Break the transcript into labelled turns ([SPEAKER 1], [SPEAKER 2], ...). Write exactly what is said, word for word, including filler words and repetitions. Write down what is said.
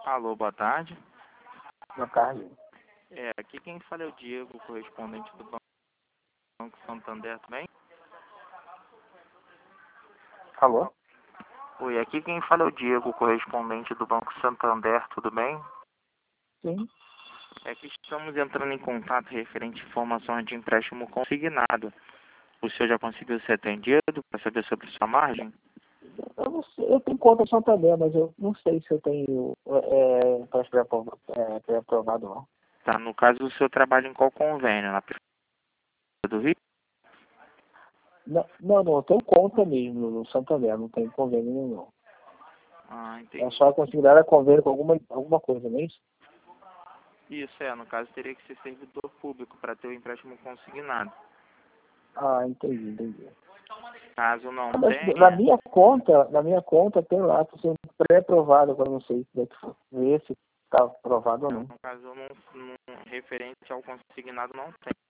[SPEAKER 1] Alô, boa tarde.
[SPEAKER 2] Boa tarde.
[SPEAKER 1] É, aqui quem fala é o Diego, correspondente do Banco Santander, tudo bem?
[SPEAKER 2] Alô?
[SPEAKER 1] Oi, aqui quem fala é o Diego, correspondente do Banco Santander, tudo bem?
[SPEAKER 2] Sim.
[SPEAKER 1] É que estamos entrando em contato referente a informações de empréstimo consignado. O senhor já conseguiu ser atendido para saber sobre sua margem?
[SPEAKER 2] Eu, não sei, eu tenho conta Santander, mas eu não sei se eu tenho é, para pré-aprovado, é, pré-aprovado não.
[SPEAKER 1] Tá, no caso o senhor trabalha em qual convênio? Na Prefeitura do Rio?
[SPEAKER 2] Não, não, não, eu tenho conta mesmo no Santander, não tenho convênio nenhum não.
[SPEAKER 1] Ah,
[SPEAKER 2] É
[SPEAKER 1] entendi.
[SPEAKER 2] só considerar convênio com alguma, alguma coisa, não é isso?
[SPEAKER 1] Isso, é, no caso teria que ser servidor público para ter o empréstimo consignado.
[SPEAKER 2] Ah, entendi, entendi.
[SPEAKER 1] Caso não
[SPEAKER 2] Mas na
[SPEAKER 1] tenha,
[SPEAKER 2] minha conta, na minha conta tem lá, tô sendo pré-aprovado, agora não sei se é que ver se está aprovado ou não.
[SPEAKER 1] no caso não, não, referente ao consignado não tem.